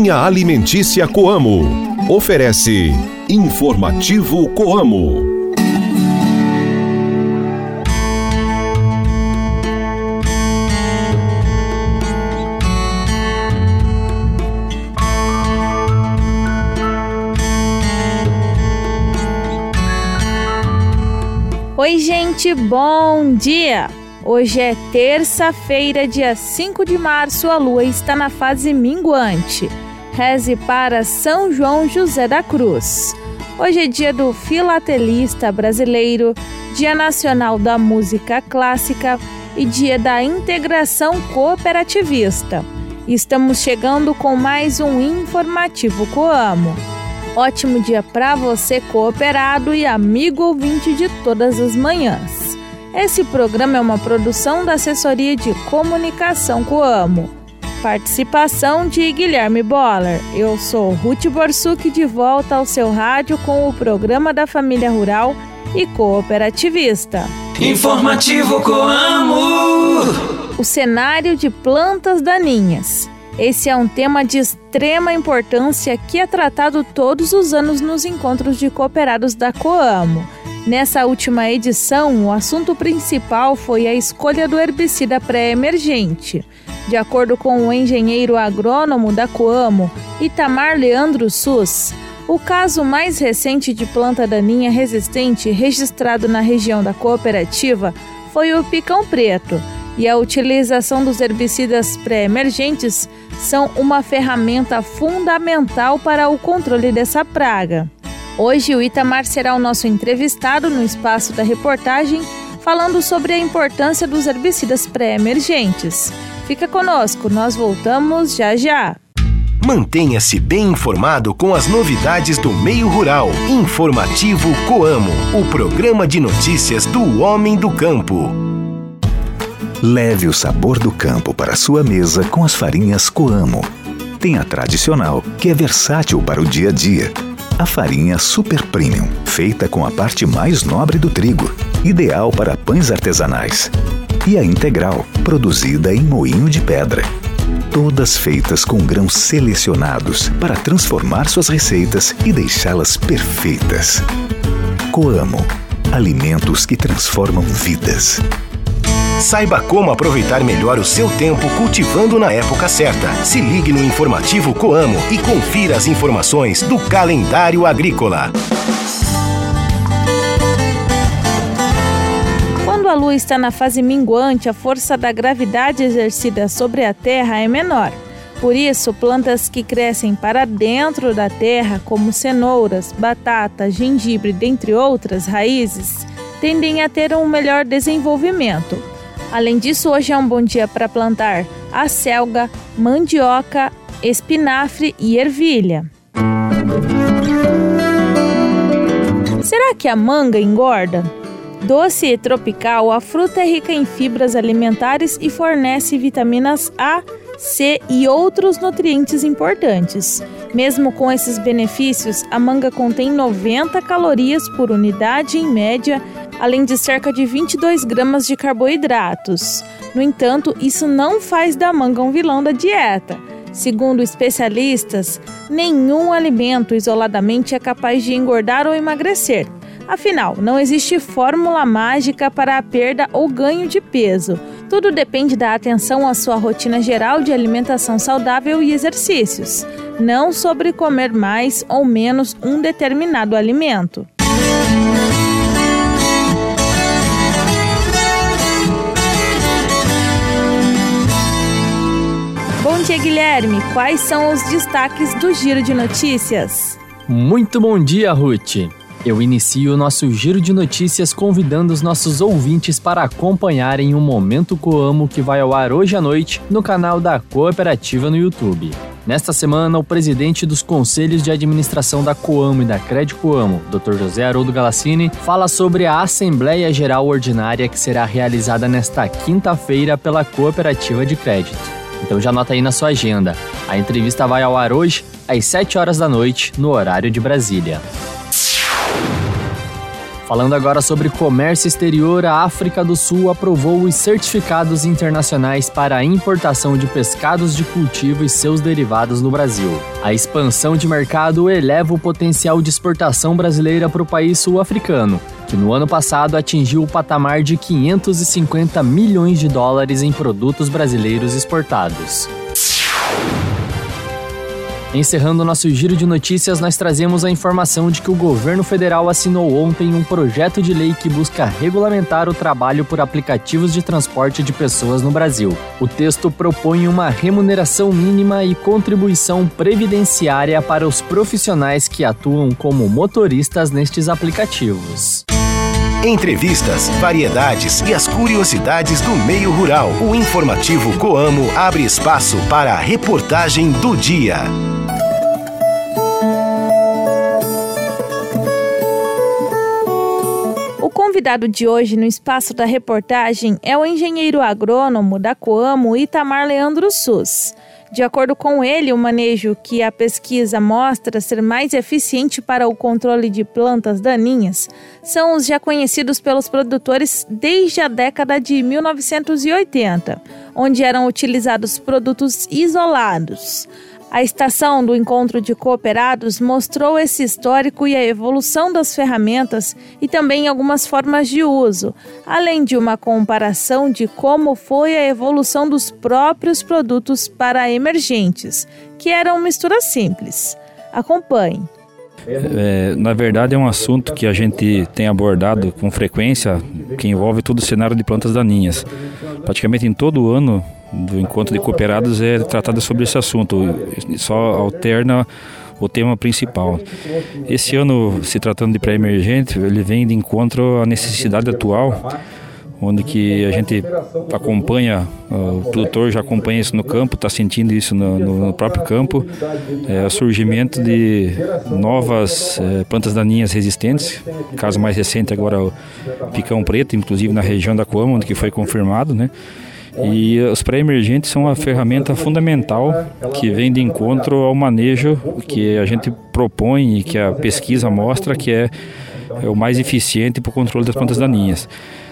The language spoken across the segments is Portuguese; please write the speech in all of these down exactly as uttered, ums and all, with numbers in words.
Linha Alimentícia Coamo. Oferece Informativo Coamo. Oi, gente, bom dia! Hoje é terça-feira, dia cinco de março, a lua está na fase minguante. Reze para São João José da Cruz. Hoje é dia do filatelista brasileiro, dia nacional da música clássica e dia da integração cooperativista. Estamos chegando com mais um Informativo Coamo. Ótimo dia para você, cooperado e amigo ouvinte de todas as manhãs. Esse programa é uma produção da Assessoria de Comunicação Coamo. Participação de Guilherme Boller. Eu sou Ruth Borsuk, de volta ao seu rádio com o programa da família rural e cooperativista. Informativo Coamo. O cenário de plantas daninhas. Esse é um tema de extrema importância que é tratado todos os anos nos encontros de cooperados da Coamo. Nessa última edição, o assunto principal foi a escolha do herbicida pré-emergente. De acordo com o engenheiro agrônomo da Coamo, Itamar Leandro Sus, o caso mais recente de planta daninha resistente registrado na região da cooperativa foi o picão preto, e a utilização dos herbicidas pré-emergentes são uma ferramenta fundamental para o controle dessa praga. Hoje o Itamar será o nosso entrevistado no espaço da reportagem, falando sobre a importância dos herbicidas pré-emergentes. Fica conosco, nós voltamos já já. Mantenha-se bem informado com as novidades do meio rural. Informativo Coamo, o programa de notícias do homem do campo. Leve o sabor do campo para a sua mesa com as farinhas Coamo. Tem a tradicional, que é versátil para o dia a dia. A farinha Super Premium, feita com a parte mais nobre do trigo, ideal para pães artesanais. E a integral, produzida em moinho de pedra. Todas feitas com grãos selecionados para transformar suas receitas e deixá-las perfeitas. Coamo, alimentos que transformam vidas. Saiba como aproveitar melhor o seu tempo cultivando na época certa. Se ligue no Informativo Coamo e confira as informações do calendário agrícola. Quando a lua está na fase minguante, a força da gravidade exercida sobre a terra é menor. Por isso, plantas que crescem para dentro da terra, como cenouras, batata, gengibre, dentre outras raízes, tendem a ter um melhor desenvolvimento. Além disso, hoje é um bom dia para plantar acelga, mandioca, espinafre e ervilha. Será que a manga engorda? Doce e tropical, a fruta é rica em fibras alimentares e fornece vitaminas A, C e outros nutrientes importantes. Mesmo com esses benefícios, a manga contém noventa calorias por unidade em média, além de cerca de vinte e dois gramas de carboidratos. No entanto, isso não faz da manga um vilão da dieta. Segundo especialistas, nenhum alimento isoladamente é capaz de engordar ou emagrecer. Afinal, não existe fórmula mágica para a perda ou ganho de peso. Tudo depende da atenção à sua rotina geral de alimentação saudável e exercícios, não sobre comer mais ou menos um determinado alimento. Bom dia, Guilherme. Quais são os destaques do Giro de Notícias? Muito bom dia, Ruth. Eu inicio o nosso Giro de Notícias convidando os nossos ouvintes para acompanharem o Momento Coamo que vai ao ar hoje à noite no canal da Cooperativa no YouTube. Nesta semana, o presidente dos Conselhos de Administração da Coamo e da Crédito Coamo, doutor José Haroldo Galassini, fala sobre a Assembleia Geral Ordinária que será realizada nesta quinta-feira pela Cooperativa de Crédito. Então já anota aí na sua agenda. A entrevista vai ao ar hoje às sete horas da noite, no horário de Brasília. Falando agora sobre comércio exterior, a África do Sul aprovou os certificados internacionais para a importação de pescados de cultivo e seus derivados no Brasil. A expansão de mercado eleva o potencial de exportação brasileira para o país sul-africano, que no ano passado atingiu o patamar de quinhentos e cinquenta milhões de dólares em produtos brasileiros exportados. Encerrando nosso giro de notícias, nós trazemos a informação de que o governo federal assinou ontem um projeto de lei que busca regulamentar o trabalho por aplicativos de transporte de pessoas no Brasil. O texto propõe uma remuneração mínima e contribuição previdenciária para os profissionais que atuam como motoristas nestes aplicativos. Entrevistas, variedades e as curiosidades do meio rural. O informativo Coamo abre espaço para a reportagem do dia. O convidado de hoje no espaço da reportagem é o engenheiro agrônomo da Coamo, Itamar Leandro Sus. De acordo com ele, o manejo que a pesquisa mostra ser mais eficiente para o controle de plantas daninhas são os já conhecidos pelos produtores desde a década de mil novecentos e oitenta, onde eram utilizados produtos isolados. A estação do Encontro de Cooperados mostrou esse histórico e a evolução das ferramentas e também algumas formas de uso, além de uma comparação de como foi a evolução dos próprios produtos para emergentes, que eram mistura simples. Acompanhe. É, na verdade é um assunto que a gente tem abordado com frequência, que envolve todo o cenário de plantas daninhas. Praticamente em todo o ano do Encontro de Cooperados é tratado sobre esse assunto, só alterna o tema principal. Esse ano, se tratando de pré-emergente, ele vem de encontro à necessidade atual, onde que a gente acompanha, o produtor já acompanha isso no campo, está sentindo isso no, no próprio campo, é, o surgimento de novas é, plantas daninhas resistentes, caso mais recente agora o picão preto, inclusive na região da Coamo, onde que foi confirmado, né? E os pré-emergentes são uma ferramenta fundamental que vem de encontro ao manejo que a gente propõe e que a pesquisa mostra que é, é o mais eficiente para o controle das plantas daninhas.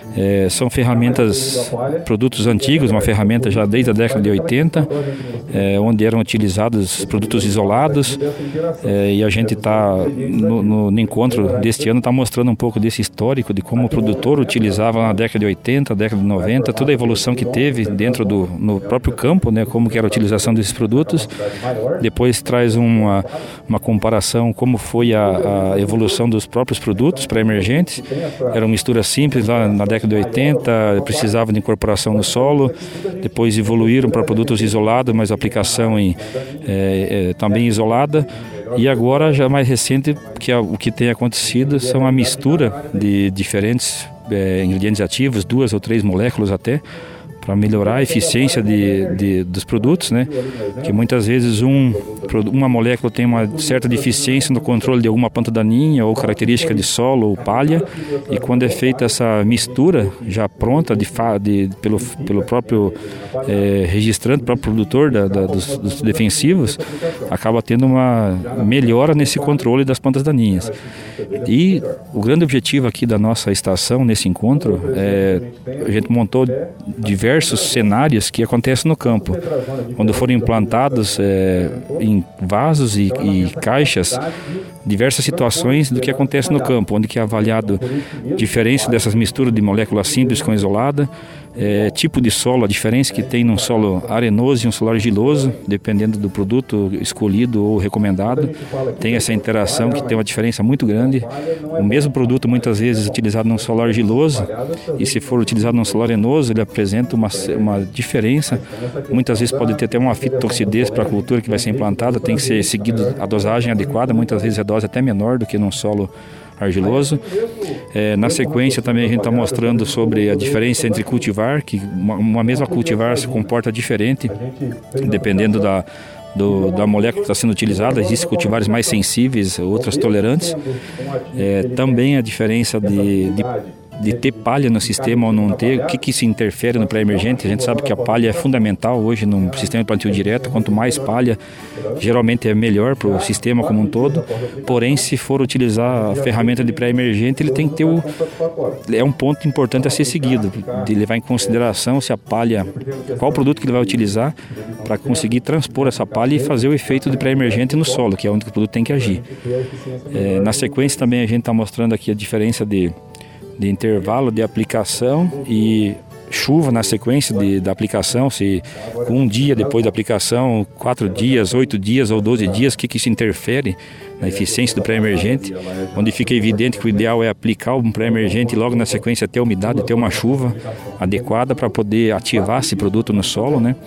É, são ferramentas, produtos antigos, uma ferramenta já desde a década de oitenta, é, onde eram utilizados produtos isolados, é, e a gente está no, no, no encontro deste ano está mostrando um pouco desse histórico de como o produtor utilizava na década de oitenta, década de noventa, toda a evolução que teve dentro do no próprio campo, né, como que era a utilização desses produtos. Depois traz uma, uma comparação como foi a, a evolução dos próprios produtos pré-emergentes. Era uma mistura simples lá na década de oitenta, precisavam de incorporação no solo, depois evoluíram para produtos isolados, mas aplicação em, é, é, também isolada, e agora já mais recente, que é, o que tem acontecido são a mistura de diferentes é, ingredientes ativos, duas ou três moléculas até, para melhorar a eficiência de, de, dos produtos, né? Que muitas vezes um, uma molécula tem uma certa deficiência no controle de alguma planta daninha ou característica de solo ou palha, e quando é feita essa mistura já pronta de, de, pelo, pelo próprio é, registrante, próprio produtor da, da, dos, dos defensivos, acaba tendo uma melhora nesse controle das plantas daninhas. E o grande objetivo aqui da nossa estação, nesse encontro, é a gente montou diversos cenários que acontecem no campo, onde foram implantados é, em vasos e, e caixas diversas situações do que acontece no campo, onde que é avaliado diferença dessas misturas de moléculas simples com isolada, é, tipo de solo, a diferença que tem num solo arenoso e um solo argiloso, dependendo do produto escolhido ou recomendado, tem essa interação que tem uma diferença muito grande. O mesmo produto muitas vezes utilizado num solo argiloso, e se for utilizado num solo arenoso, ele apresenta uma, uma diferença, muitas vezes pode ter até uma fitotoxidez para a cultura que vai ser implantada, tem que ser seguido a dosagem adequada, muitas vezes a dose até menor do que num solo argiloso. É, na sequência também a gente está mostrando sobre a diferença entre cultivar, que uma, uma mesma cultivar se comporta diferente dependendo da, do, da molécula que está sendo utilizada. Existem cultivares mais sensíveis, outras tolerantes. É, também a diferença de, de de ter palha no sistema ou não ter, o que, que isso interfere no pré-emergente. A gente sabe que a palha é fundamental hoje no sistema de plantio direto. Quanto mais palha, geralmente é melhor para o sistema como um todo. Porém, se for utilizar a ferramenta de pré-emergente, ele tem que ter o... É um ponto importante a ser seguido, de levar em consideração se a palha... Qual o produto que ele vai utilizar para conseguir transpor essa palha e fazer o efeito de pré-emergente no solo, que é onde o produto tem que agir. É, na sequência também a gente está mostrando aqui a diferença de, de intervalo de aplicação e chuva na sequência de, da aplicação, se um dia depois da aplicação, quatro dias, oito dias ou doze dias, o que, que isso interfere na eficiência do pré-emergente, onde fica evidente que o ideal é aplicar um pré-emergente e logo na sequência ter umidade, ter uma chuva adequada para poder ativar esse produto no solo, né?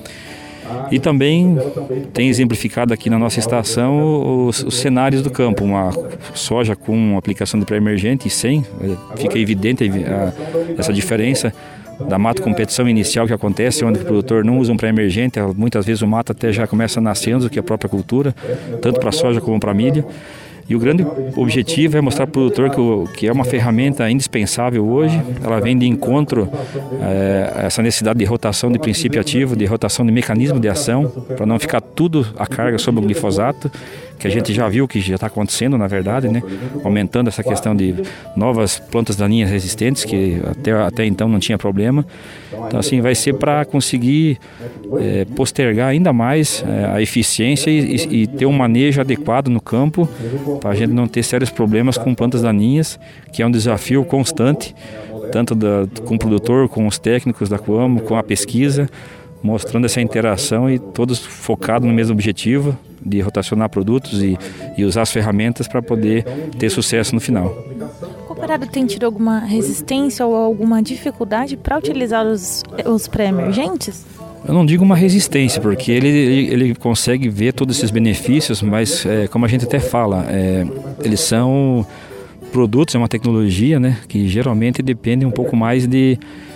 E também tem exemplificado aqui na nossa estação os, os cenários do campo, uma soja com aplicação de pré-emergente e sem, fica evidente a, essa diferença da mato competição inicial que acontece, onde o produtor não usa um pré-emergente, muitas vezes o mato até já começa nascendo, que é a própria cultura, tanto para a soja como para a milho. E o grande objetivo é mostrar para o produtor que, o, que é uma ferramenta indispensável hoje. Ela vem de encontro a é, essa necessidade de rotação de princípio ativo, de rotação de mecanismo de ação, para não ficar tudo a carga sobre o glifosato, que a gente já viu que já está acontecendo, na verdade, né? Aumentando essa questão de novas plantas daninhas resistentes, que até, até então não tinha problema. Então, assim, vai ser para conseguir é, postergar ainda mais é, a eficiência e, e, e ter um manejo adequado no campo, para a gente não ter sérios problemas com plantas daninhas, que é um desafio constante, tanto da, com o produtor, com os técnicos da Coamo, com a pesquisa, mostrando essa interação e todos focados no mesmo objetivo de rotacionar produtos e, e usar as ferramentas para poder ter sucesso no final. O cooperado tem tido alguma resistência ou alguma dificuldade para utilizar os, os pré-emergentes? Eu não digo uma resistência, porque ele, ele, ele consegue ver todos esses benefícios, mas é, como a gente até fala, é, eles são produtos, é uma tecnologia, né, que geralmente depende um pouco mais de,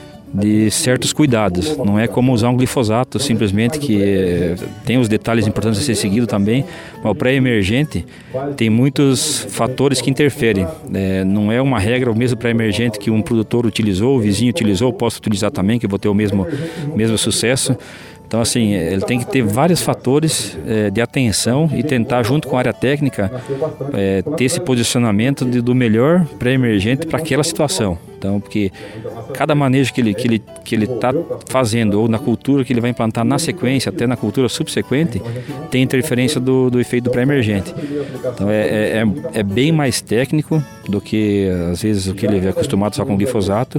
de certos cuidados. Não é como usar um glifosato, simplesmente, que é, tem os detalhes importantes a ser seguido também, mas o pré-emergente tem muitos fatores que interferem. É, não é uma regra, o mesmo pré-emergente que um produtor utilizou, o vizinho utilizou, eu posso utilizar também, que eu vou ter o mesmo, mesmo sucesso. Então, assim, ele tem que ter vários fatores é, de atenção e tentar, junto com a área técnica, é, ter esse posicionamento de, do melhor pré-emergente para aquela situação. Então, porque cada manejo que ele que ele que ele está fazendo, ou na cultura que ele vai implantar na sequência, até na cultura subsequente, tem interferência do, do efeito do pré-emergente. Então, é, é, é bem mais técnico do que, às vezes, o que ele é acostumado só com glifosato.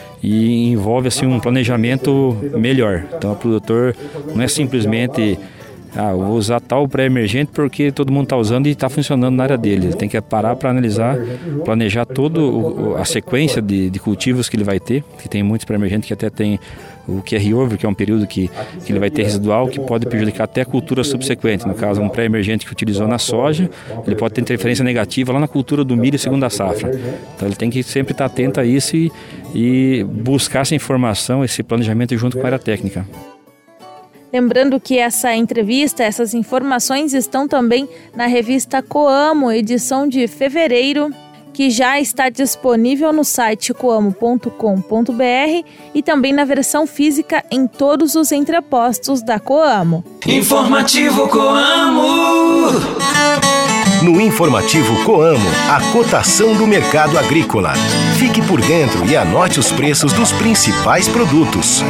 E envolve assim um planejamento melhor. Então o produtor não é simplesmente ah, eu vou usar tal pré-emergente porque todo mundo está usando e está funcionando na área dele. Ele tem que parar para analisar, planejar toda a sequência de, de cultivos que ele vai ter, que tem muitos pré-emergentes que até tem o carry-over, que é um período que, que ele vai ter residual, que pode prejudicar até a cultura subsequente. No caso, um pré-emergente que utilizou na soja, ele pode ter interferência negativa lá na cultura do milho segunda safra. Então ele tem que sempre estar atento a isso e, e buscar essa informação, esse planejamento junto com a área técnica. Lembrando que essa entrevista, essas informações estão também na revista Coamo, edição de fevereiro, que já está disponível no site coamo ponto com ponto br e também na versão física em todos os entrepostos da Coamo. Informativo Coamo. No Informativo Coamo, a cotação do mercado agrícola. Fique por dentro e anote os preços dos principais produtos.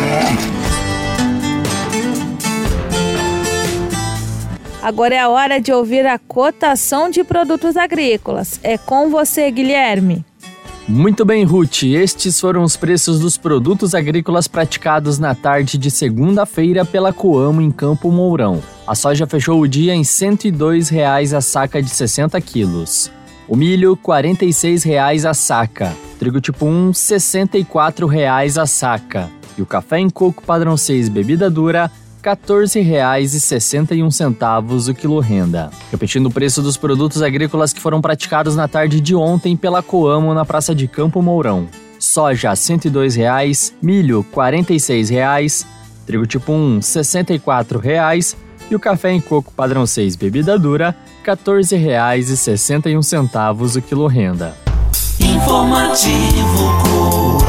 Agora é a hora de ouvir a cotação de produtos agrícolas. É com você, Guilherme. Muito bem, Ruth. Estes foram os preços dos produtos agrícolas praticados na tarde de segunda-feira pela Coamo em Campo Mourão. A soja fechou o dia em cento e dois reais a saca de sessenta quilos. O milho, quarenta e seis reais a saca. Trigo tipo um, sessenta e quatro reais a saca. E o café em coco padrão seis bebida dura, quatorze reais e sessenta e um centavos o quilo renda. Repetindo o preço dos produtos agrícolas que foram praticados na tarde de ontem pela Coamo na Praça de Campo Mourão. Soja, cento e dois reais, milho, quarenta e seis reais, trigo tipo um, sessenta e quatro reais e o café em coco padrão seis bebida dura, quatorze reais e sessenta e um centavos o quilo renda. Informativo Coamo.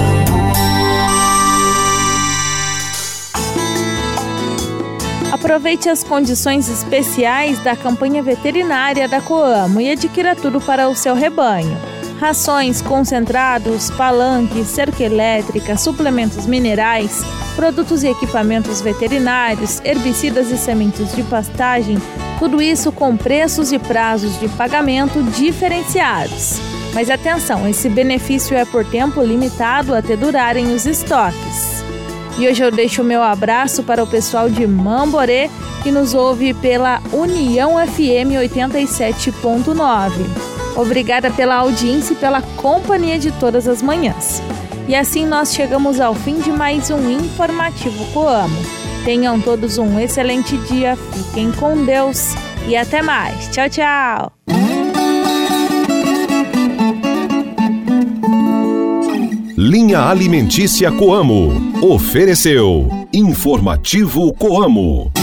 Aproveite as condições especiais da campanha veterinária da Coamo e adquira tudo para o seu rebanho. Rações, concentrados, palanque, cerca elétrica, suplementos minerais, produtos e equipamentos veterinários, herbicidas e sementes de pastagem, tudo isso com preços e prazos de pagamento diferenciados. Mas atenção, esse benefício é por tempo limitado até durarem os estoques. E hoje eu deixo o meu abraço para o pessoal de Mamborê, que nos ouve pela União F M oitenta e sete ponto nove. Obrigada pela audiência e pela companhia de todas as manhãs. E assim nós chegamos ao fim de mais um Informativo Coamo. Tenham todos um excelente dia, fiquem com Deus e até mais. Tchau, tchau! Linha Alimentícia Coamo. Ofereceu Informativo Coamo.